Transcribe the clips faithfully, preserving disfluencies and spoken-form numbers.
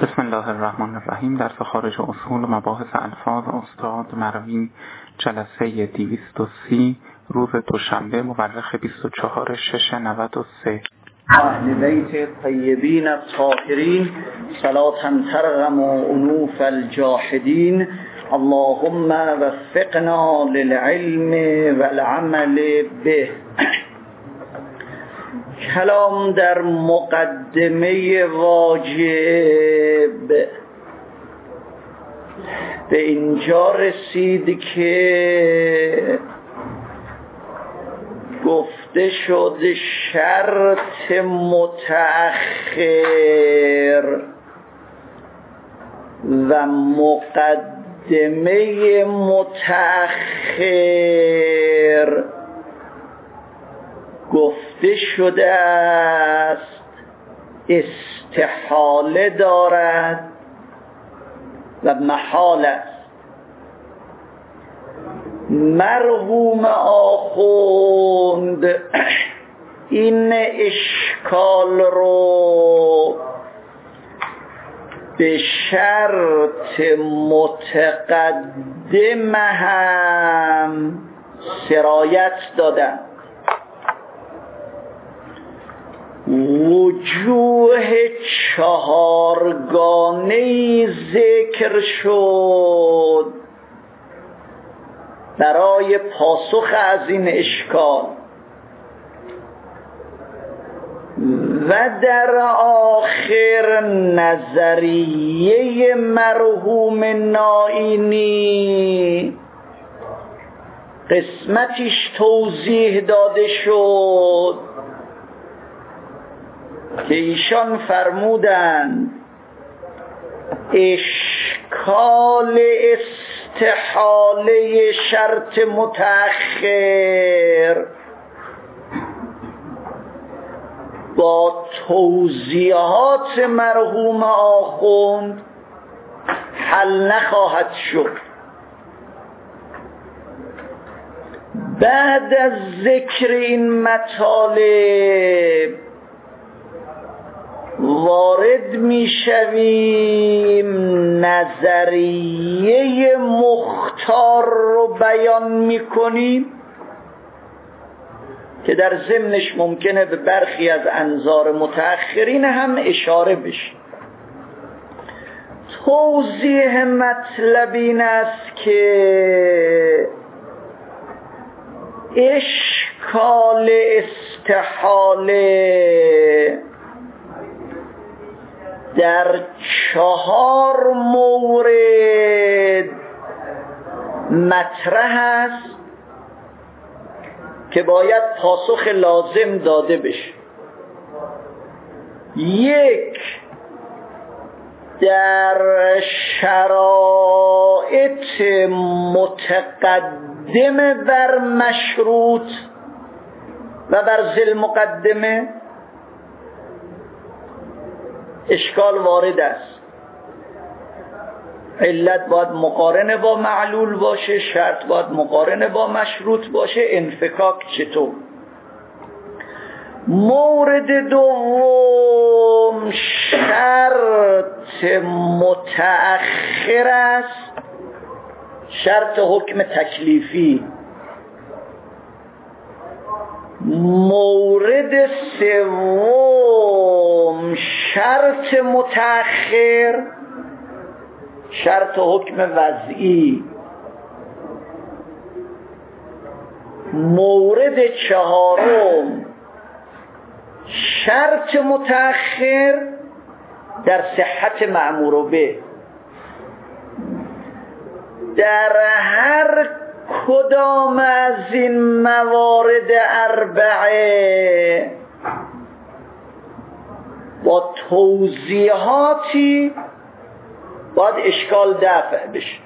بسم الله الرحمن الرحیم. درس خارج اصول و مباحث الفاظ استاد مروی، جلسه دویست و سی، روز دوشنبه مورخ بیست و چهار شش نود و سه. اهل بیت طیبین الطاهرین صلاة ترغم انوف الجاحدین. اللهم وفقنا للعلم والعمل به. کلام در مقدمه واجب به اینجا رسید که گفته شد شرط متأخر و مقدمه متأخر گفته شده است استحاله دارد و محال است. مرحوم آخوند این اشکال رو به شرط متقدم هم سرایت دادن. وجوه چهارگانه‌ای ذکر شد برای پاسخ از این اشکال و در آخر نظریه مرحوم نائینی قسمتیش توضیح داده شد که ایشان فرمودند اشکال استحاله شرط متأخر با توضیحات مرحوم آخوند حل نخواهد شد. بعد از ذکر این مطالب وارد می شویم نظریه مختار رو بیان می کنیم که در ضمنش ممکنه به برخی از انظار متأخرین هم اشاره بشه. توضیح مطلب این است که اشکال استحاله در چهار مورد مطرح است که باید پاسخ لازم داده بشه. یک، در شرایط متقدم بر مشروط و بر ذی مقدمه اشکال وارد است. علت باید مقارنه با معلول باشه، شرط باید مقارنه با مشروط باشه. انفکاک چطور؟ مورد دوم شرط متأخر است، شرط حکم تکلیفی. مورد سوم شرط متأخر، شرط حکم وضعی. مورد چهارم شرط متأخر در صحت مأمور به. در هر کدام از این موارد اربعه با توضیحاتی باید اشکال دفع بشه.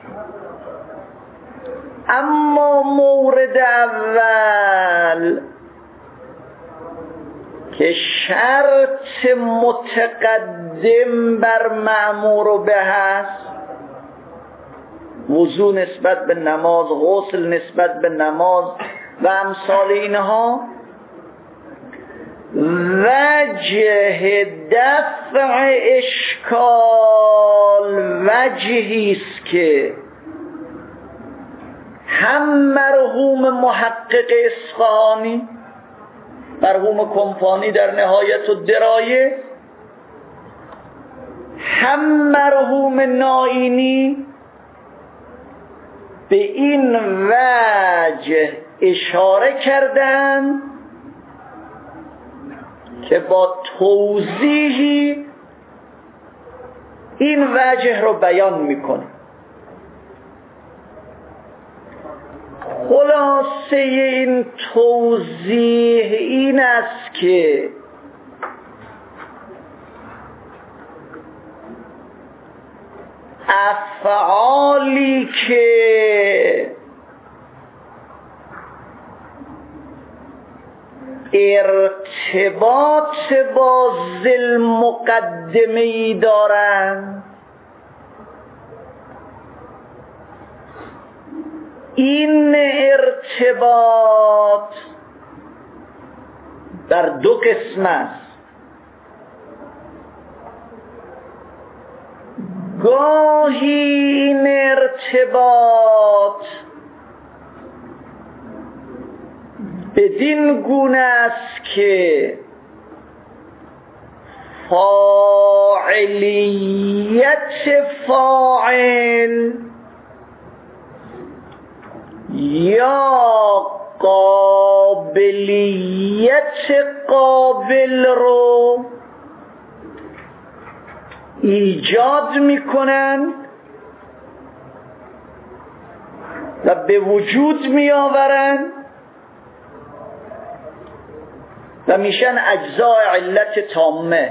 اما مورد اول که شرط متقدم بر مأمور به هست، وضو نسبت به نماز، غسل نسبت به نماز و امثال اینها، وجه دفع اشکال وجهی است که هم مرحوم محقق اصفهانی، مرحوم کمپانی در نهایت الدرایه، هم مرحوم نائینی به این وجه اشاره کردن که با توضیحی این وجه رو بیان میکنه. خلاصه این توضیح این است که افعالی که ارتباط با ذی مقدمه‌ای دارند، این ارتباط در دو قسم است. گاهی این ارتباط بدین گونه است که فاعلیت فاعل یا قابلیت قابل رو ایجاد میکنن و به وجود میآورن و میشن اجزای علت تامه.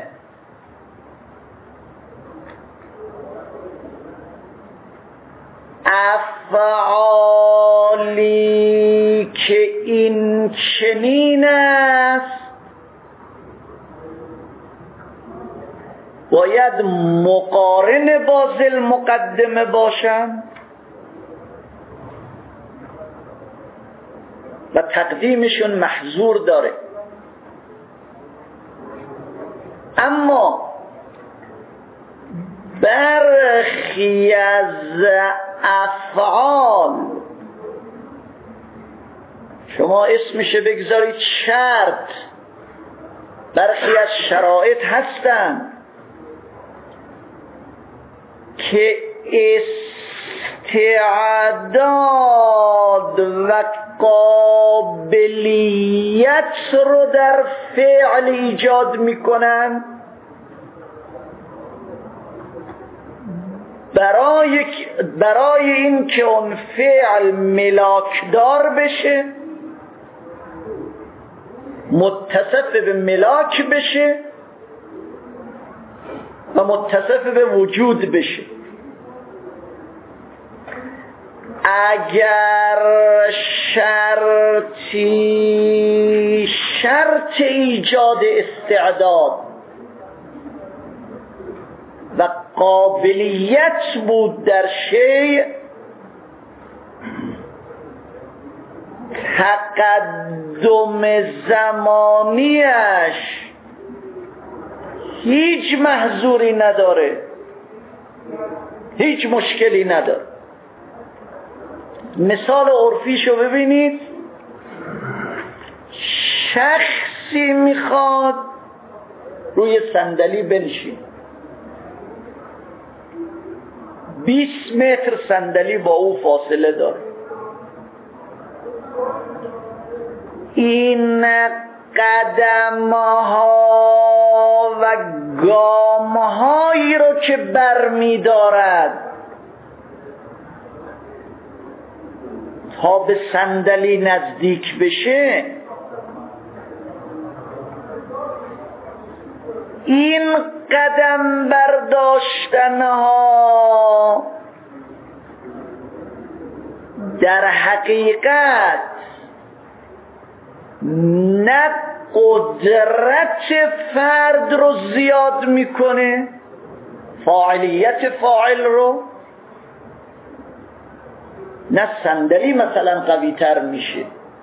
افعالی که این چنین است باید مقارن با ذی مقدمه باشند و تقدیمشون محظور داره. اما برخی از افعال شما اسمشه بگذارید شرط، برخی از شرایط هستند که استعداد و قابلیت رو در فعل ایجاد میکنن برای برای این که اون فعل ملاکدار بشه، متصف به ملاک بشه و متصف به وجود بشه. اگر شرطی شرط ایجاد استعداد و قابلیت بود در شیء، تقدم زمانیش هیچ محظوری نداره، هیچ مشکلی نداره. مثال عرفیشو ببینید، شخصی میخواد روی صندلی بنشین، بیست متر صندلی با او فاصله داره. این قدمها و گامهایی رو که برمی دارد تا به صندلی نزدیک بشه، این قدم برداشتنها در حقیقت نه قدرت فرد رو زیاد میکنه، فاعلیت فاعل رو، نه صندلی مثلا قوی تر میشه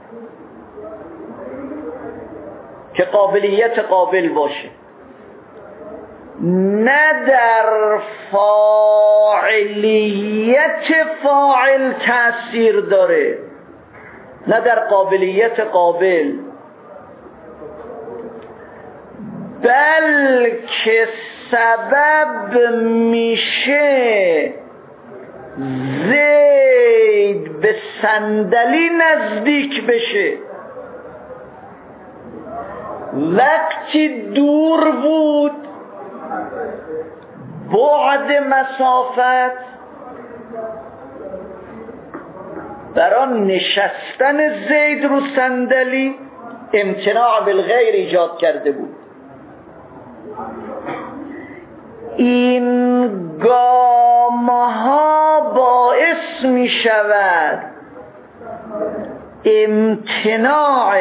که قابلیت قابل باشه، نه در فاعلیت فاعلیت فاعل تأثیر داره، نه در قابلیت قابل، بلکه سبب میشه زید به صندلی نزدیک بشه. وقتی دور بود بعد مسافت برای نشستن زید رو صندلی امتناع بالغیر ایجاد کرده بود. این گامها باعث می شود امتناع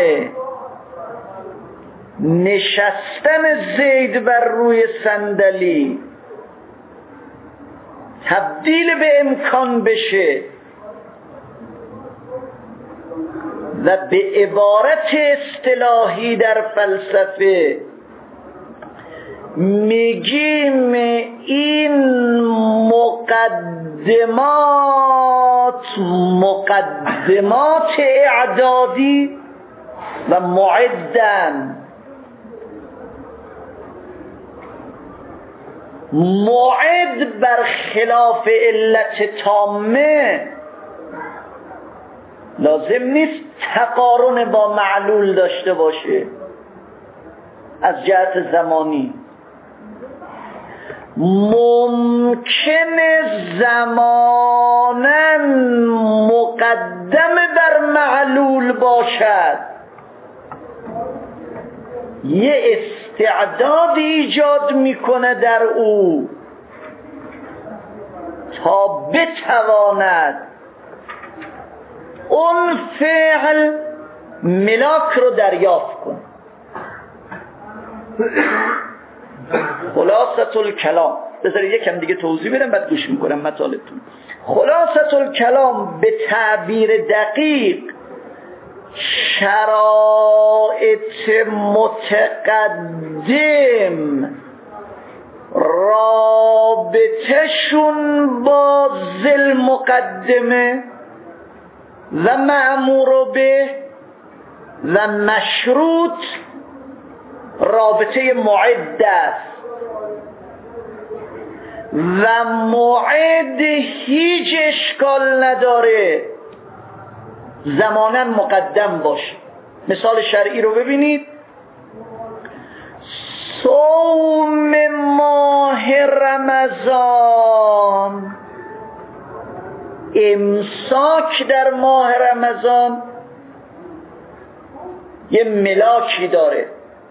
نشستن زید بر روی صندلی تبدیل به امکان بشه و به عبارت اصطلاحی در فلسفه میگیم این مقدمات مقدمات اعدادی و معدن. معد بر خلاف علت تامه لازم نیست تقارن با معلول داشته باشه از جهت زمانی. ممکن زمانا مقدم بر معلول باشد، یه استعداد ایجاد میکنه در او تا بتواند اون فعل ملاک رو دریافت کنه. خلاصة الکلام، بذارید یکم دیگه توضیح بدم بعد گوش میکنم مطالبتون. خلاصة الکلام به تعبیر دقیق شرایط متقدم رابطهشون با ذل مقدمه و مأمور به و مشروط رابطه معد است و معد هیچ اشکال نداره زمانا مقدم باشه. مثال شرعی رو ببینید، صوم ماه رمضان، امساک در ماه رمضان یه ملاکی داره،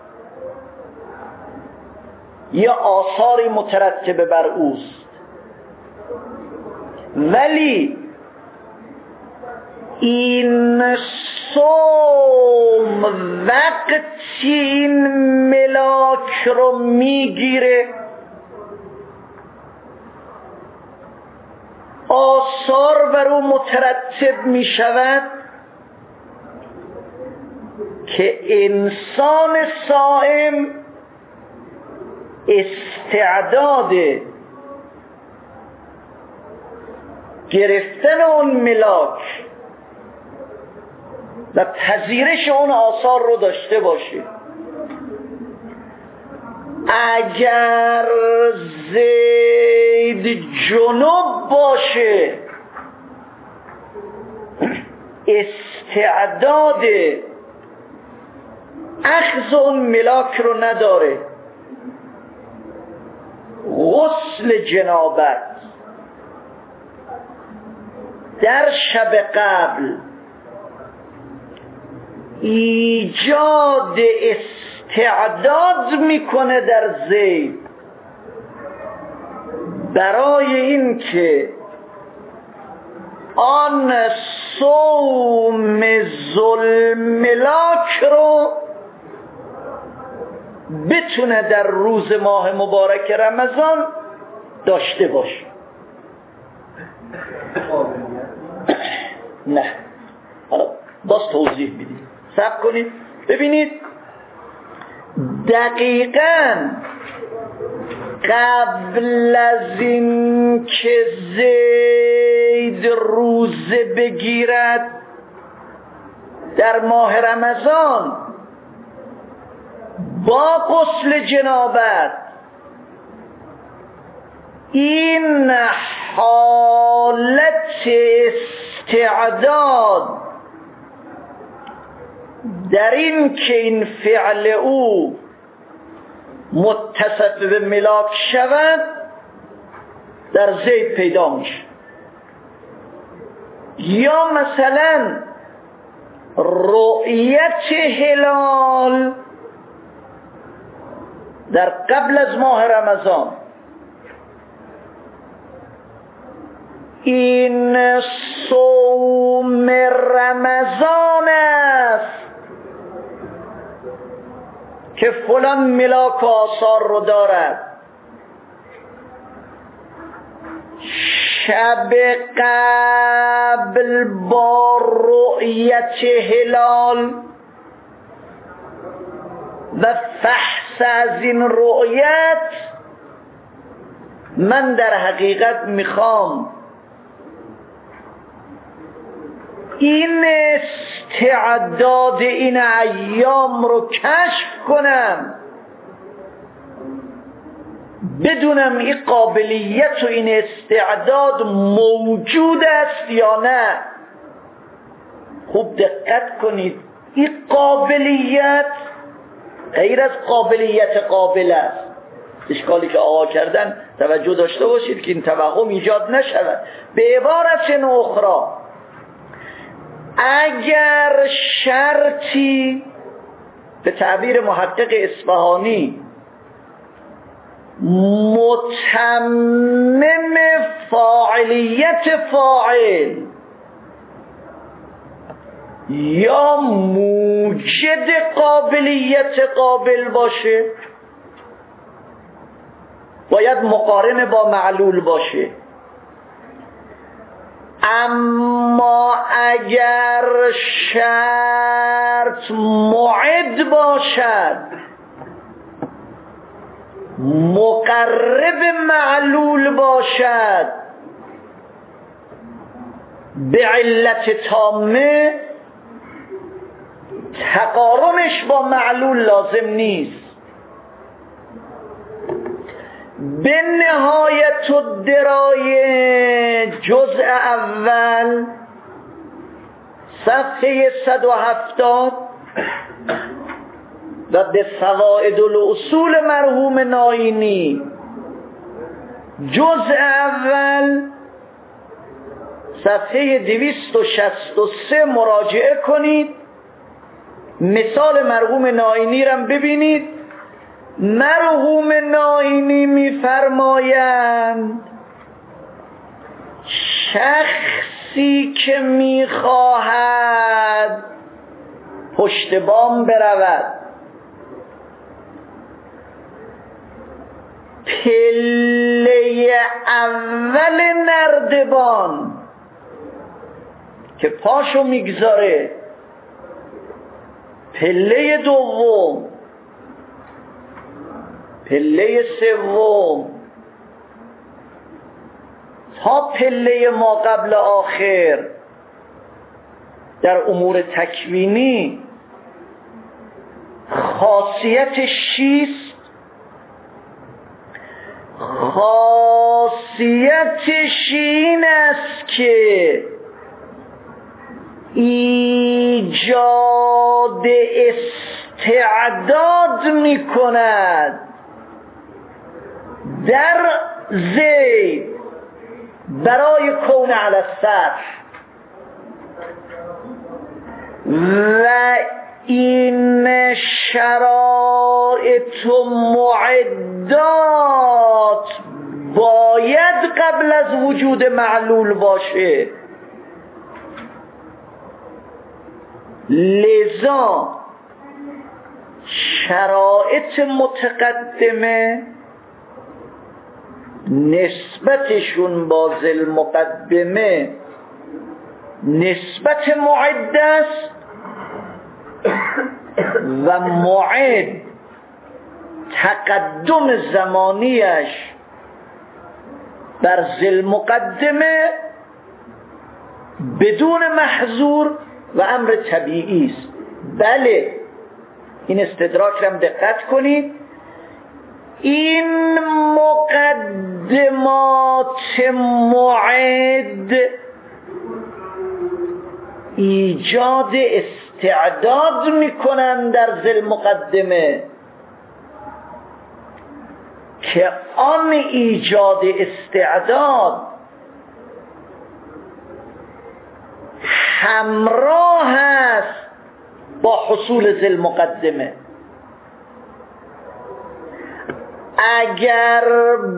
یه آثاری مترتبه بر اوست، ولی این صوم وقتی این ملاک رو میگیره آثار بر او مترتب میشود که انسان صائم استعداد گرفتن اون ملاک و پذیرش اون آثار رو داشته باشه. اگر زید جنوب باشه استعداد اخذ اون ملاک رو نداره، غسل جنابت در شب قبل ایجاد استعداد میکنه در زید برای این که آن صوم ذوالملاک رو بتونه در روز ماه مبارک رمضان داشته باشه. نه حالا باز توضیح میدیم، صبر کنید ببینید. دقیقاً قبل از این که زید روزه بگیرد در ماه رمضان با غسل جنابت، این حالت استعداد در این که این فعل او متصف به ملاک شود در زید پیدا میشه. یا مثلا رؤیت هلال در قبل از ماه رمضان، این صوم رمضان است که فلان ملاک و آثار رو دارد. شب قبل با رؤیت هلال و فحص از این رؤیت، من در حقیقت میخوام این استعداد این ایام رو کشف کنم، بدونم این قابلیت و این استعداد موجود است یا نه. خوب دقت کنید، این قابلیت غیر از قابلیت قابل است. اشکالی که آقا کردن توجه داشته باشید که این توهم ایجاد نشود. به عبارت اخرى، اگر شرطی به تعبیر محقق اصفهانی متمم فاعلیت فاعل یا موجد قابلیت قابل باشه، باید مقارن با معلول باشه. اما اگر شرط معد باشد، مقرب معلول باشد، به علت تامه، تقارنش با معلول لازم نیست. به نهایت الدرایه جزء اول صفحه صد و هفتاد و به فوائد الاصول مرحوم ناینی جزء اول صفحه دویست و شصت و سه مراجعه کنید. مثال مرحوم ناینی را ببینید. مرحوم ناینی می‌فرمایند شخصی که می‌خواهد پشت بام برود، پله اول نردبان که پاشو میگذاره، پله دوم، پله سوم تا پله ما قبل آخر در امور تکوینی خاصیتش چیست؟ خاصیتش این است که ایجاد استعداد می کند در زید برای کون علی السطح و این شرایط و معدات باید قبل از وجود معلول باشه. لذا شرایط متقدمه نسبتشون با ذل مقدمه نسبت معد است و معد تقدم زمانیش بر ذی مقدمه بدون محظور و امر طبیعی است. بله این استدراک رو هم دقت کنید. این مقدمات معد ایجاد استعداد میکنن در ذی مقدمه که آن ایجاد استعداد همراه است با حصول ذی مقدمه. اگر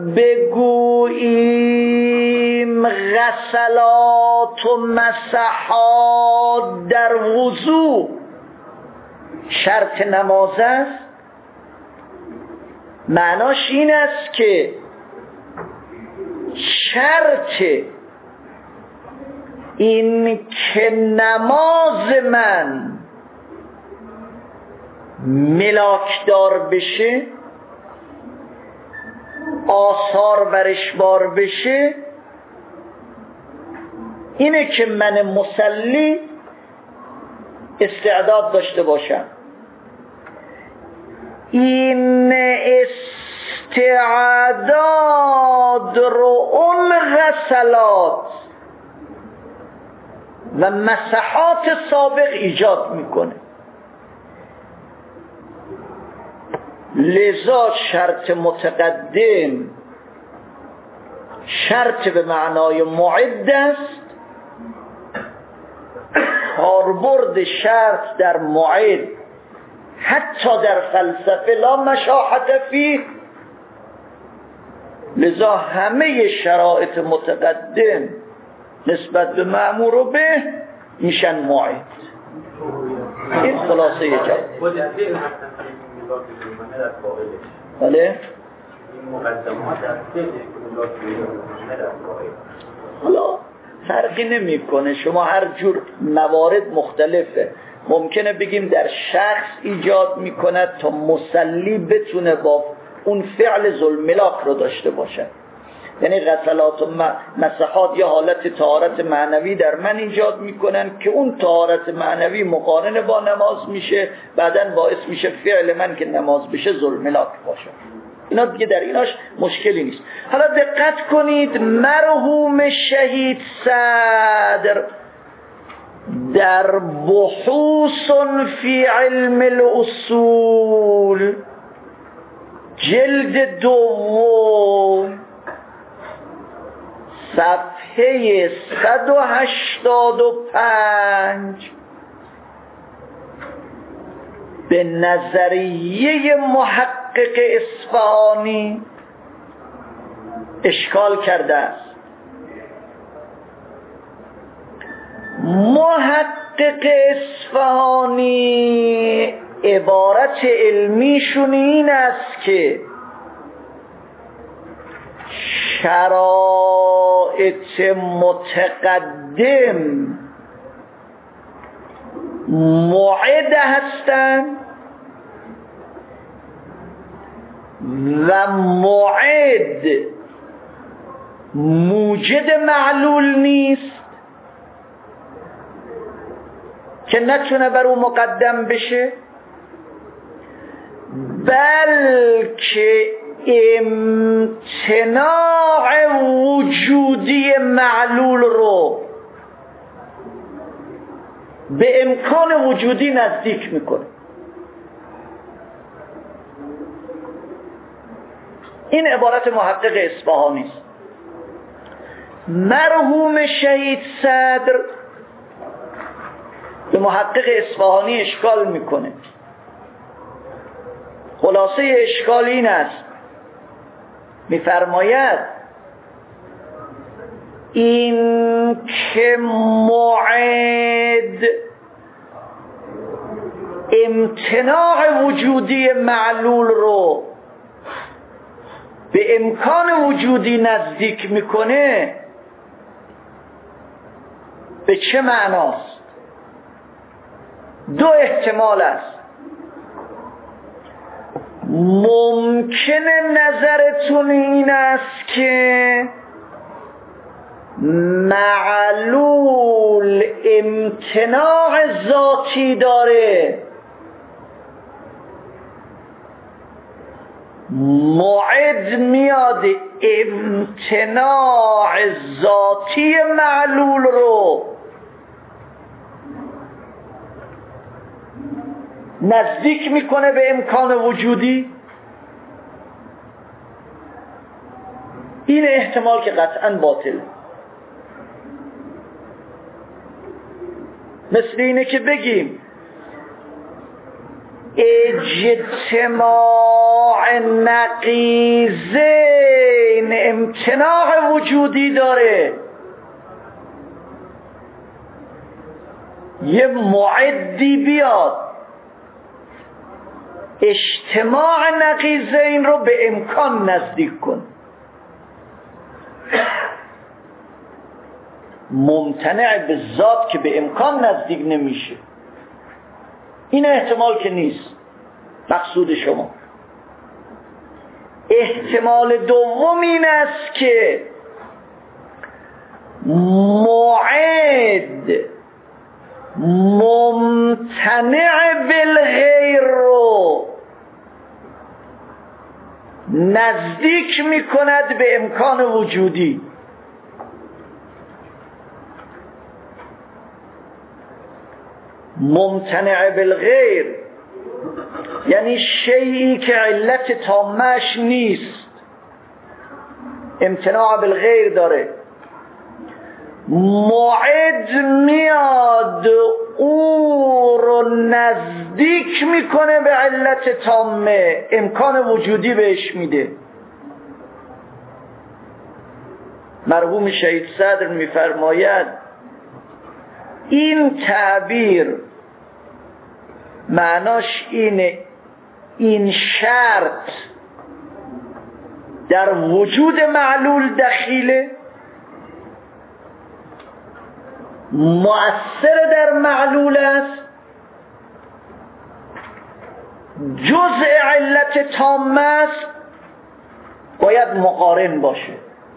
بگوییم غسلات و مسحات در وضو شرط نماز است، معناش این است که شرط این که نماز من ملاکدار بشه، آثار برش بار بشه، اینه که من مصلی استعداد داشته باشم. این استعداد رو اون غسلات و مسحات سابق ایجاد میکنه. لذا شرط متقدم شرط به معنای معد است. کاربرد شرط در معد حتی در فلسفه لا مشاحت فیه، لذا همه شرایط متقدم نسبت به مأمور به میشن معد. این خلاصه جواب. بله حالا فرقی نمیکنه، شما هر جور موارد مختلفه. ممکنه بگیم در شخص ایجاد میکند تا مسلی بتونه با اون فعل ذوالملاک رو داشته باشه. یعنی غسلات و مسحات یا حالت طهارت معنوی در من ایجاد میکنن که اون طهارت معنوی مقارن با نماز میشه، بعدن باعث میشه فعل من که نماز بشه ذوالملاک باشه. اینا دیگه در ایناش مشکلی نیست. حالا دقت کنید، مرحوم شهید صدر در بحوث فی علم الاصول جلد دوم صفحه صد و هشتاد و پنج به نظریه محقق اصفهانی اشکال کرده است. محقق اصفهانی عبارت علمیشون این است که شرایط متقدم معد هستند و معد موجد معلول نیست که نتونه بر او مقدم بشه، بلکه امتناع وجودی معلول رو به امکان وجودی نزدیک میکنه. این عبارت محقق اصفهانی است. مرحوم شهید صدر به محقق اصفهانی اشکال میکنه. خلاصه اشکال این است، میفرماید این که معد امتناع وجودی معلول رو به امکان وجودی نزدیک میکنه، به چه معناست؟ دو احتمال است. ممکنه نظرتون این است که معلول امتناع ذاتی داره، موعد میاد امتناع ذاتی معلول رو نزدیک میکنه به امکان وجودی. این احتمال که قطعا باطله. مثل اینه که بگیم اجتماع نقیضین امتناع وجودی داره، یه معدی بیاد اجتماع نقیضین رو به امکان نزدیک کن. ممتنع به ذات که به امکان نزدیک نمیشه، این احتمال که نیست مقصود شما. احتمال دوم این است که موعد ممتنع بالغیر رو نزدیک میکند به امکان وجودی. ممتنع بالغیر یعنی شیئی که علت تامش نیست، امتناع بالغیر داره. موعد میاد او رو نزدیک میکنه به علت تامه، امکان وجودی بهش میده. مرحوم شهید صدر میفرماید این تعبیر معناش اینه این شرط در وجود معلول دخیله، مؤثر در معلول است، جزء علت تامه است، باید مقارن باشه.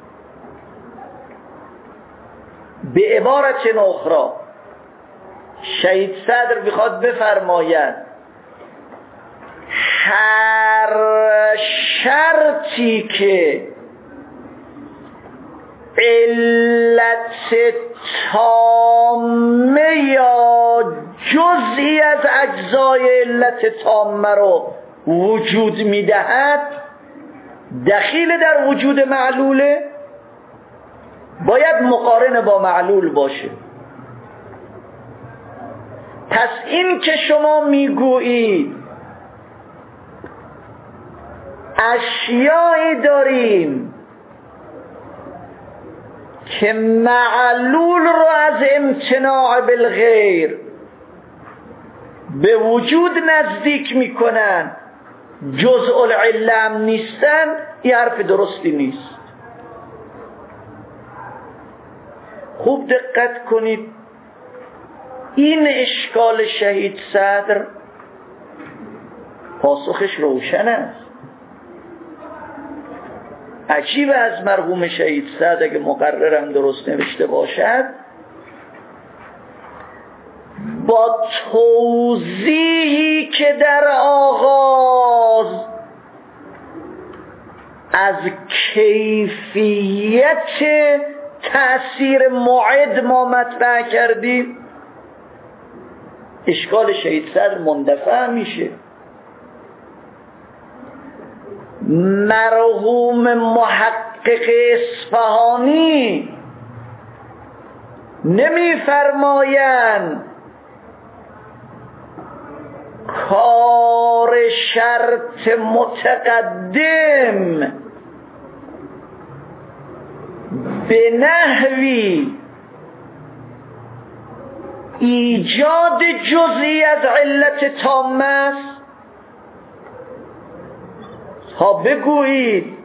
به عبارت اخرى شهید صدر بخواد بفرماید هر شرطی که علت تامه یا جزئی از اجزای علت تامه رو وجود میدهد دخیل در وجود معلوله، باید مقارن با معلول باشه. پس این که شما میگویید اشیایی داریم که معلول رو از امتناع بالغیر به وجود نزدیک میکنن، جزء العله هم نیستن، این حرف درستی نیست. خوب دقت کنید، این اشکال شهید صدر پاسخش روشن است. عجیب از مرحوم شهید صدر اگه مقررم درست نوشته باشد، با توضیحی که در آغاز از کیفیت تأثیر موعد ما مطرح کردیم، اشکال شهید صدر مندفع میشه. مرحوم محقق اصفهانی نمیفرمایند کار شرط متقدم به نحوی ایجاد جزئی از علت تامه است. ها بگویید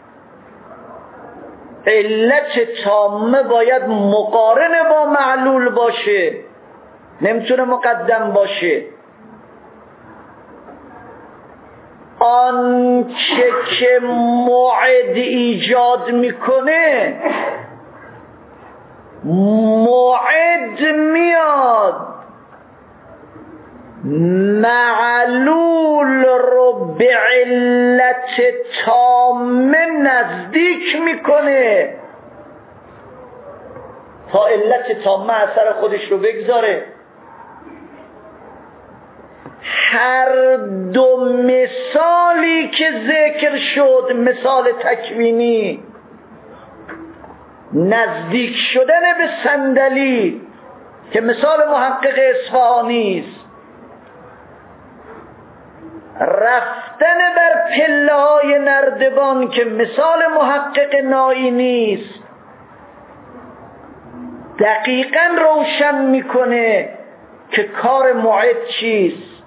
علت تامه باید مقارن با معلول باشه، نمیتونه مقدم باشه. آنچه که موعد ایجاد میکنه، موعد میاد معلول رو به علت تامه نزدیک میکنه تا علت تامه اثر خودش رو بگذاره. هر دو مثالی که ذکر شد، مثال تکوینی، نزدیک شدن به صندلی که مثال محقق اصفهانی است، رفتن بر پله های نردبان که مثال محقق نائینی است، دقیقاً روشن میکنه که کار موعد چیست.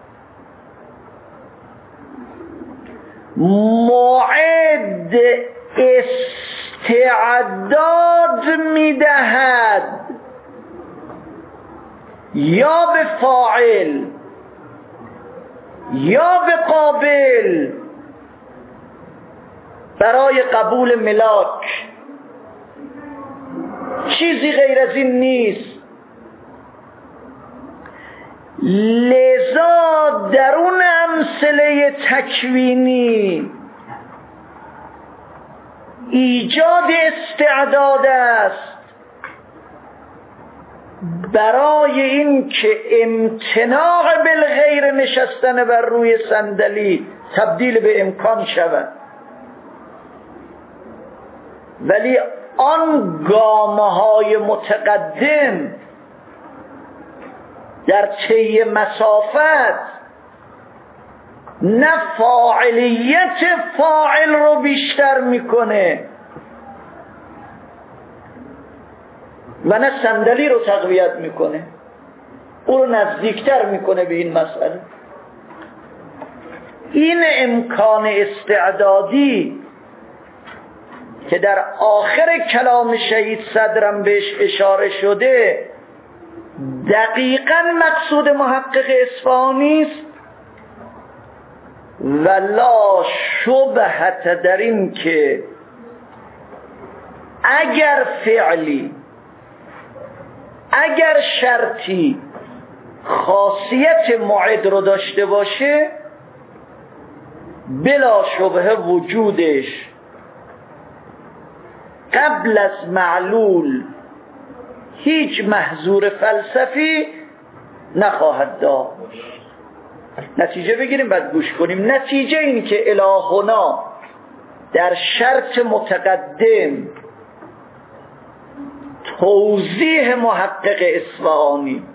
موعد استعداد میدهد یا به فاعل یا به قابل برای قبول ملاک. چیزی غیر از این نیست. لذا در اون امثله تکوینی ایجاد استعداد است برای این که امتناع بالغیر نشستن بر روی صندلی تبدیل به امکان شود. ولی آن گامه‌های متقدم در طی مسافت نه فاعلیت فاعل رو بیشتر میکنه و نه صندلی رو تقویت میکنه، او رو نزدیکتر میکنه به این مسئله. این امکان استعدادی که در آخر کلام شهید صدرم بهش اشاره شده دقیقاً مقصود محقق اصفهانی است و لا شبهت در این که اگر فعلی اگر شرطی خاصیت موعد رو داشته باشه بلا شبهه وجودش قبل از معلول هیچ محظور فلسفی نخواهد داشت. نتیجه بگیریم بعد گوش کنیم. نتیجه این که الهنا در شرط متقدم توضیح محقق اصفهانی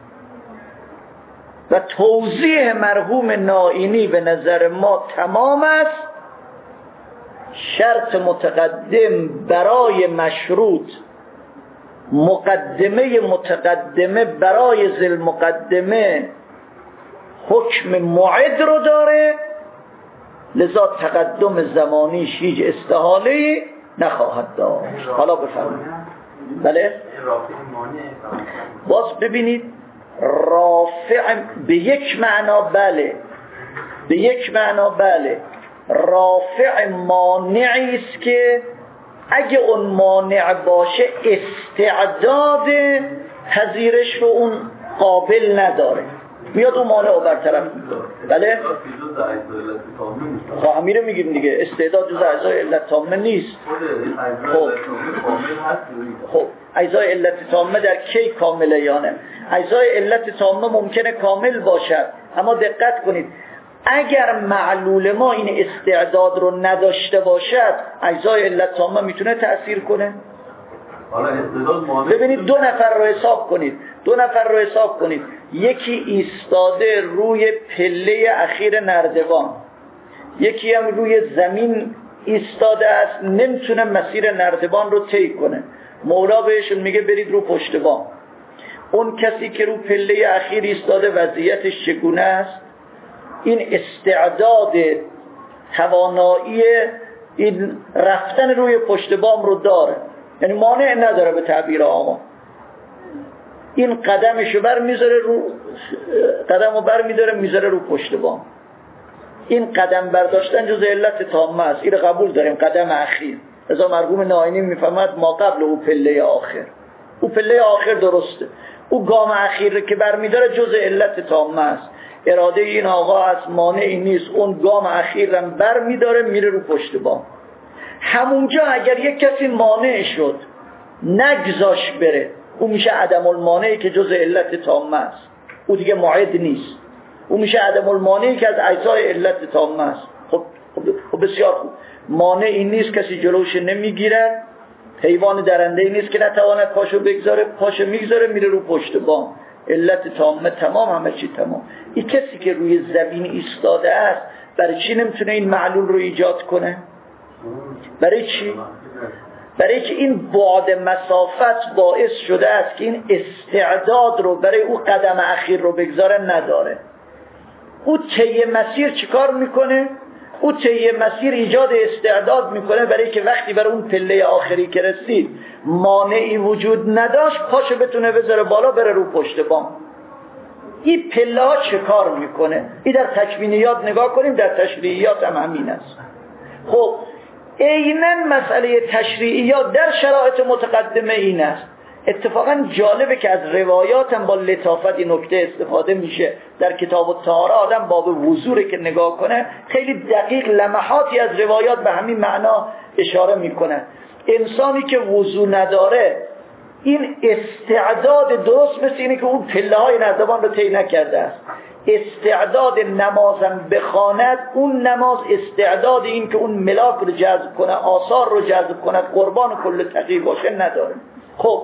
و توضیح مرحوم نائینی به نظر ما تمام است. شرط متقدم برای مشروط، مقدمه متقدمه برای ذی المقدمه حکم موعد رو داره، لذا تقدم زمانیش هیچ استحاله‌ای نخواهد داشت. حالا بفرمایید. بله باز ببینید رافع به یک معنا بله به یک معنا بله رافع مانعی است که اگه اون مانع باشه استعداد پذیرش رو اون قابل نداره، بیاد اون مانع رو برطرف میکنه. بله خب همین رو میگیم دیگه، استعداد جز اجزای علت تامه نیست. خب خب اجزای علت تامه در کی کامله یا نه؟ اجزای علت تامه ممکنه کامل باشد، اما دقت کنید اگر معلول ما این استعداد رو نداشته باشد اجزای علت تامه میتونه تأثیر کنه. ببینید دو نفر رو حساب کنید دو نفر رو حساب کنید یکی ایستاده روی پله اخیر نردبان، یکی هم روی زمین ایستاده است، نمیتونه مسیر نردبان رو طی کنه. مولا بهشون میگه برید رو پشت بام. اون کسی که رو پله اخیر ایستاده وضعیتش چگونه است؟ این استعداد توانایی این رفتن روی پشت بام رو داره، یعنی مانع نداره به تعبیر عام. این قدمشو بر میذاره رو قدمو بر میذاره میذاره رو پشت بام. این قدم برداشتن جز علت تامه است، این قبول داریم. قدم اخیر از مرحوم ناینی میفهمد ما قبل او پله آخر، او پله آخر درسته، او گام اخیر که برمیداره جز علت تامه است. اراده این آقا از مانعی نیست، اون گام اخیر رو برمیداره میره رو پشت بام. همونجا اگر یک کسی مانع شد نگذاش بره، او میشه عدم المانعی که جز علت تامه است، او دیگه معد نیست، او میشه عدم المانعی که از اجزای علت تامه است. خب, خب بسیار خوب، مانعی نیست، کسی جلوش نمیگیره، حیوان درنده‌ای نیست که نتواند پاشو بگذاره، پاشو میگذاره میره رو پشت بام، علت تامه تمام، همه چی تمام. این کسی که روی زمین ایستاده است برای چی نمیتونه این معلول رو ایجاد کنه؟ برای چی؟ برای که این بعد مسافت باعث شده است که این استعداد رو برای او قدم اخیر رو بگذاره نداره. او طی مسیر چیکار میکنه؟ او طی مسیر ایجاد استعداد میکنه برای که وقتی برای اون پله آخری که رسید مانعی وجود نداشت پاشو بتونه بذاره بالا بره رو پشت بام. این پله ها چه کار میکنه؟ این در تکوینیات نگاه کنیم، در تشریعیات هم همین است. خب عیناً مسئله تشریعیات در شرایط متقدمه این است. اتفاقا جالبه که از روایات هم با لطافت این نکته استفاده میشه. در کتاب الطهاره آدم باب وضوء که نگاه کنه خیلی دقیق لمحاتی از روایات به همین معنا اشاره میکنه. انسانی که وضوء نداره این استعداد درست مثل اینه که اون پله های نردبان رو طی نکرده است. استعداد نمازم بخواند، اون نماز استعداد این که اون ملاک رو جذب کنه، آثار رو جذب کنه، قربان کل تقی باشه نداره. خب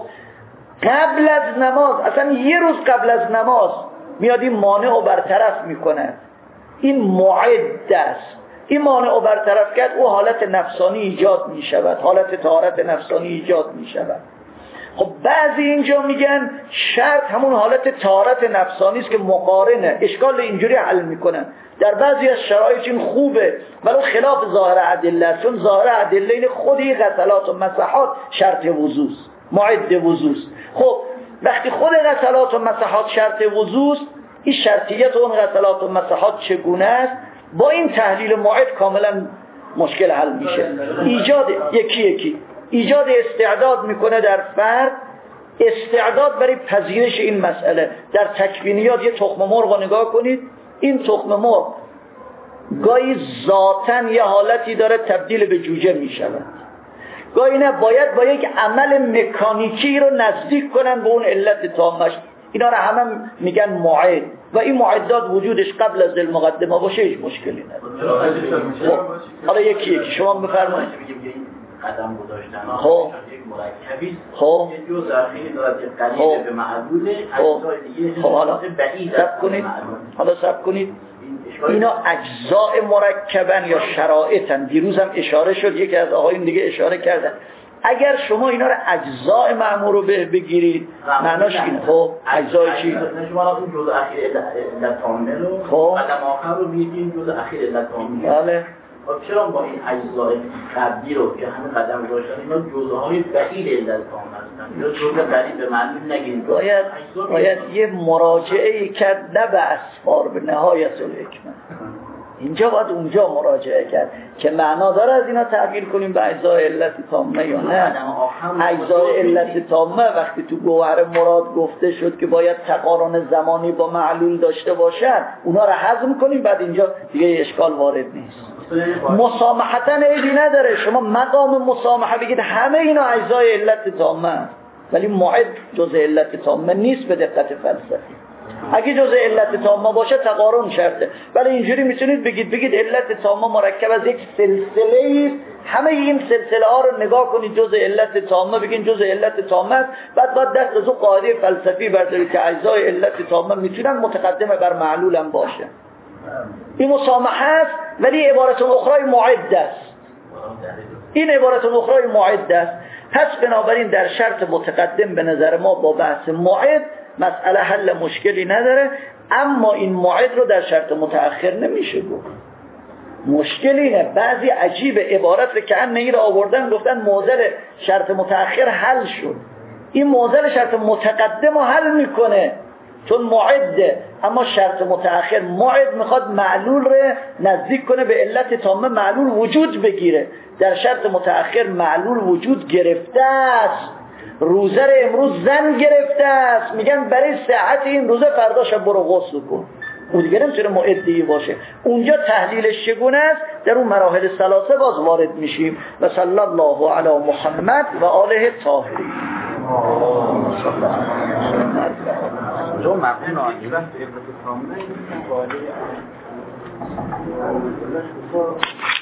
قبل از نماز، اصلا یه روز قبل از نماز میاد این مانع رو برطرف میکنه، این معد است. این مانع رو برطرف کرد، او حالت نفسانی ایجاد میشود، حالت طهارت نفسانی ایجاد میشود. خب بعضی اینجا میگن شرط همون حالت طهارت نفسانی است که مقارنه، اشکال اینجوری حل میکنن. در بعضی از شرایط این خوبه ولو خلاف ظاهر ادله، چون ظاهر ادله خودی غسلات و مسحات شرط وضو است، معد وضو است. خب وقتی خود غسلات و مسحات شرط وضو است، این شرطیت اون غسلات و مسحات چگونه است؟ با این تحلیل معد کاملا مشکل حل میشه. ایجاد یکی یکی ایجاد استعداد میکنه در فرد، استعداد برای پذیرش این مسئله. در تکوینیات یه تخم مرغ رو نگاه کنید، این تخم مرغ گاهی ذاتاً یه حالتی داره تبدیل به جوجه میشود، گاهی نه، باید با یک عمل مکانیکی رو نزدیک کنن به اون علت تامش. اینا رو همه میگن معد و این معدات وجودش قبل از المقدمه باشه هیچ مشکلی نداره. حالا یکی یکی شما بفرمایید. قدم گذاشتن خب یک مرکبی خب یک جزء اخیری دارد که قریب به معلول، اجزای دیگه خب حالا سب کنید، حالا سب کنید اینا اجزاء مرکبن یا شرائطن. دیروز هم اشاره شد، یکی از آقایون دیگه اشاره کردن. اگر شما اینا رو اجزاء معمول رو بگیرید معناش اینه. خب اجزای چی؟ شما اون جزء اخیر علت تامه رو خب قدم آخر رو میگین جزء اخیر علت تامه. بله. خب چرا با این اجزای قبلی رو که همه قدم گذاشتن اینا جزءهای بعید علت تامه هستن یا جزء قریب به معلول نگیرید؟ باید باید یه مراجعه کرد، نه به اسفار، به نهایت الحکمت. اینجا باید اونجا مراجعه کرد که معنا داره از اینا تعبیر کنیم به اجزای علت تامه یا نه. اجزای علت تامه وقتی تو گوهر مراد گفته شد که باید تقارن زمانی با معلول داشته باشن، اونا رو هضم کنیم، بعد اینجا دیگه اشکال وارد نیست. مسامحتاً عیبی نداره، شما مقام مسامحه بگید همه اینا اجزای علت تامه، ولی معد جزء علت تامه نیست به دقت فلسفی. اگه جزء علت تامه باشه تقارن شرطه، ولی اینجوری میتونید بگید بگید علت تامه مرکب از یک سلسله است، همه این سلسله ها رو نگاه کنید جزء علت تامه، بگین جزء علت تامه است، بعد بعد دست از اون قاعده فلسفی بردارید که اجزای علت تامه میتونن متقدمه بر معلول هم باشه. این مسامحه است، ولی عبارت اخرى معد است. این عبارت اخرى معد است. پس بنابراین در شرط متقدم به نظر ما با بحث معد مسئله حل مشکلی نداره، اما این معد رو در شرط متأخر نمیشه گفت. مشکل اینه بعضی عجیب عبارت رو که انهی رو آوردن گفتن معضل شرط متأخر حل شد. این معضل شرط متقدم رو حل میکنه، چون معده، اما شرط متأخر معد میخواد معلول رو نزدیک کنه به علت تامه، معلول وجود بگیره. در شرط متأخر معلول وجود گرفته است، روزه رو امروز زن گرفته است، میگن برای صحت این روزه فردا شب برو غسل کن. اون دیگه نمیتونه معدی باشه. اونجا تحلیلش چگونه است؟ در اون مراحل ثلاثه باز وارد میشیم. و صلی الله علی محمد و آله الطاهرین. جو مقنون آنجا ابن